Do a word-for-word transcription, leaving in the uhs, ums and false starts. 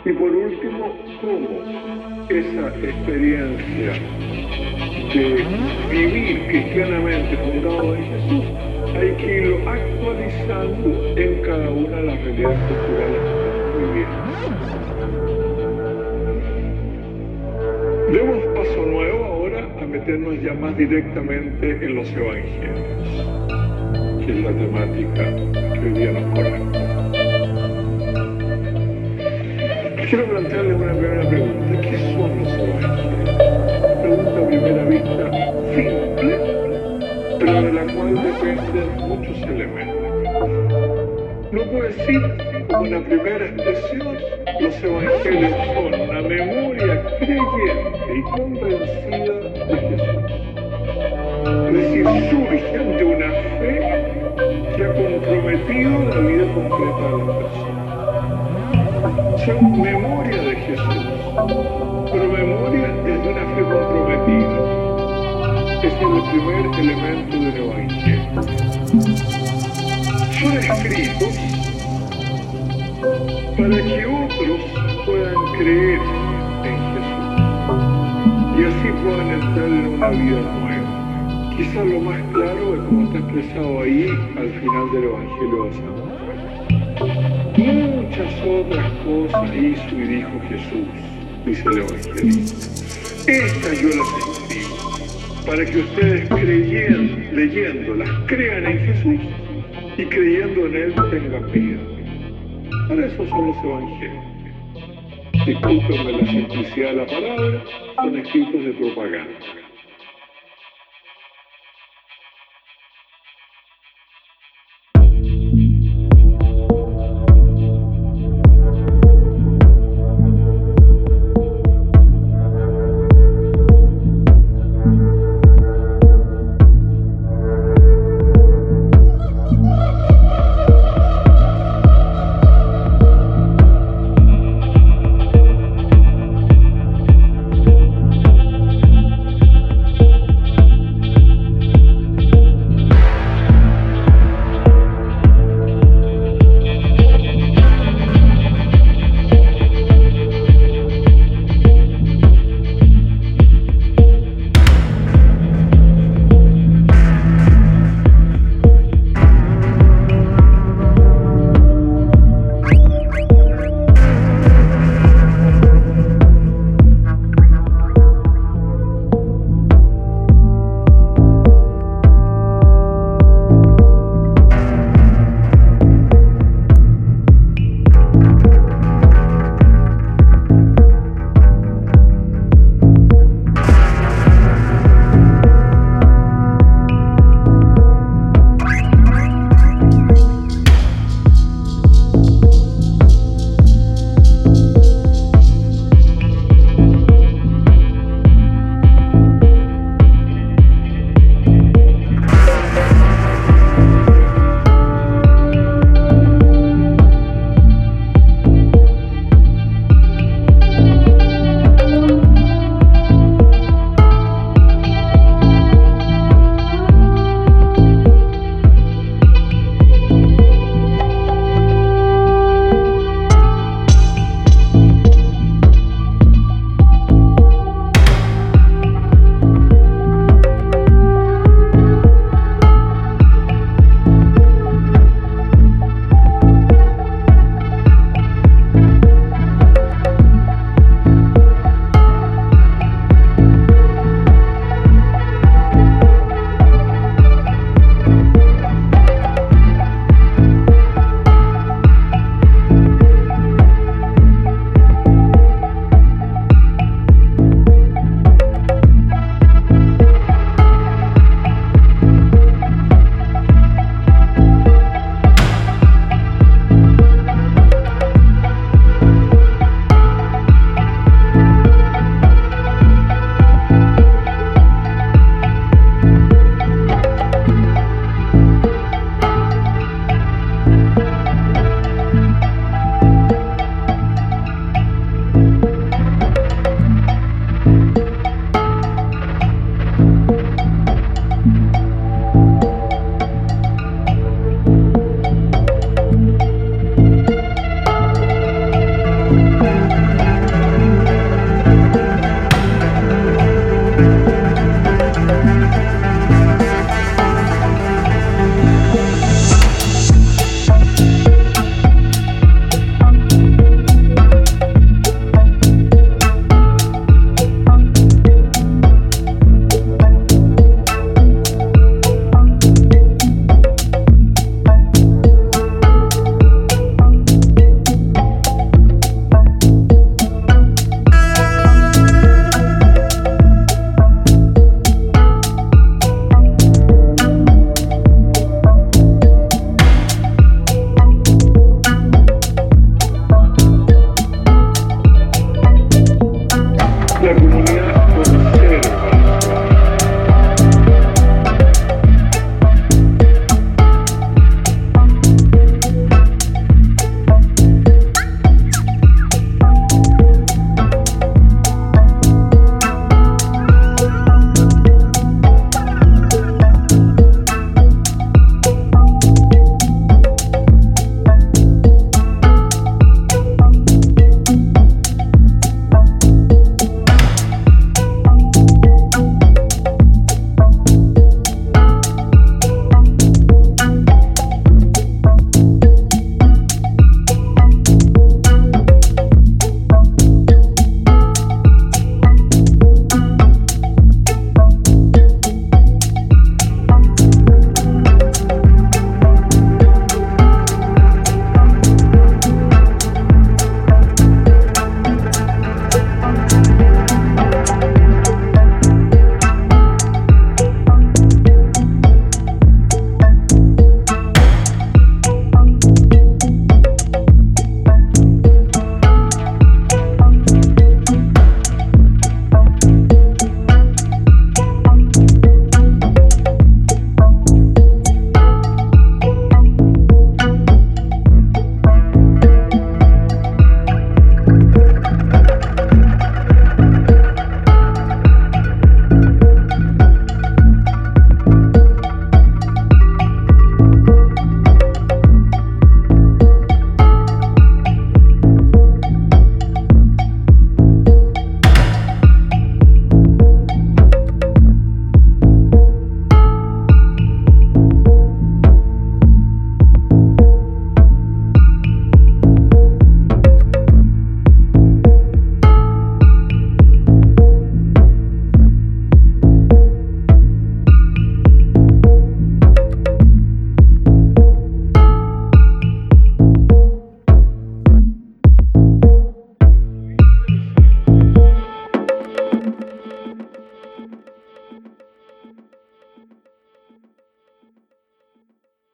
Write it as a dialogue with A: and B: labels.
A: Y por último, cómo esa experiencia de vivir cristianamente fundado en Jesús hay que irlo actualizando en cada una de las realidades culturales que estamos viviendo. Demos paso nuevo ahora a meternos ya más directamente en los evangelios, que es la temática que hoy día nos corresponde. Quiero plantearles una primera pregunta. ¿Qué son los evangelios? Pregunta a primera vista simple, pero de la cual dependen muchos elementos. No puedo decir, como una primera expresión, los evangelios son una memoria creyente y convencida de Jesús. Es decir, surge ante una fe que ha comprometido la vida completa de las personas. Son memoria de Jesús, pero memoria desde una fe comprometida. Ese es el primer elemento del Evangelio. Son escritos para que otros puedan creer en Jesús y así puedan entrar en una vida nueva. Quizás lo más claro es como está expresado ahí al final del Evangelio de San Juan. Muchas otras cosas hizo y dijo Jesús, dice el Evangelista. Estas yo las escribo para que ustedes creyendo, leyéndolas, crean en Jesús y creyendo en Él tengan vida. Para eso son los Evangelios. Discúlpenme la simplicidad de la palabra, son escritos de propaganda.